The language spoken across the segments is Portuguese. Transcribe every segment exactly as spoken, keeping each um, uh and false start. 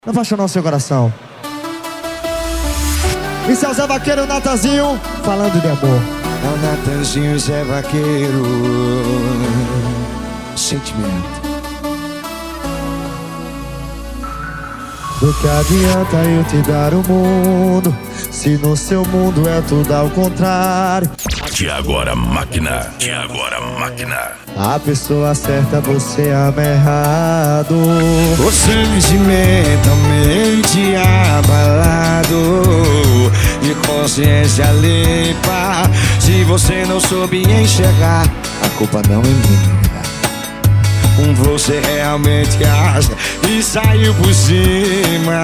Apaixonar o seu coração. Isso é o Zé Vaqueiro, o Natanzinho, falando de amor. É o Natanzinho, Zé Vaqueiro. Sentimento. Do que adianta eu te dar o mundo, se no seu mundo é tudo ao contrário. Tiagora Máquina, Tiagora Máquina. A pessoa certa você ama errado. Você sentimentalmente abalado, de consciência limpa. Se você não soube enxergar, a culpa não é minha. Você realmente acha que saiu por cima.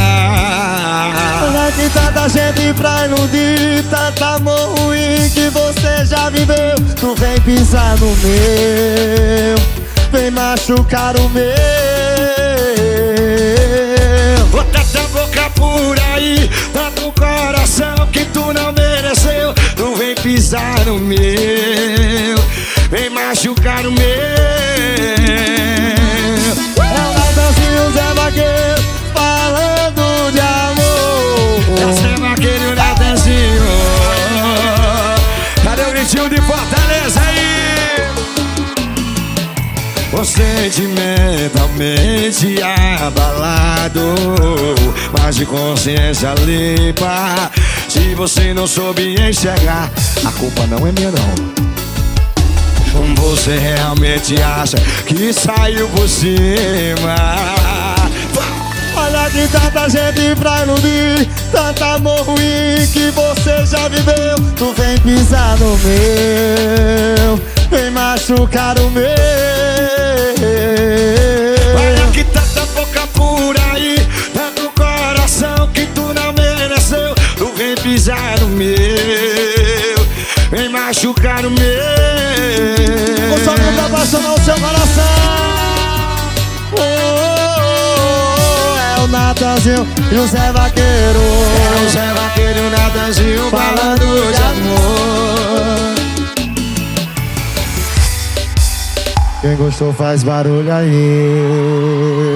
Olha que tanta gente pra iludir, tanta amor ruim que você já viveu. Tu vem pisar no meu, vem machucar o meu. Ô, tanta boca por aí, tanto coração que tu não mereceu. Tu vem pisar no meu, vem machucar o meu. De Fortaleza aí, você sentimentalmente abalado, mas de consciência limpa. Se você não soube enxergar, a culpa não é minha não. Você realmente acha que saiu por cima. Olha que tanta gente pra iludir, tanta amor ruim que você já viveu. Tu vem pisar no meu, vem machucar o meu. Olha que tanta boca por aí, tanto coração que tu não mereceu. Tu vem pisar no meu, vem machucar o meu. O som pra apaixonar o seu coração. O Natanzinho e o Zé Vaqueiro. É o Zé Vaqueiro e o Natanzinho falando de amor. Quem gostou faz barulho aí.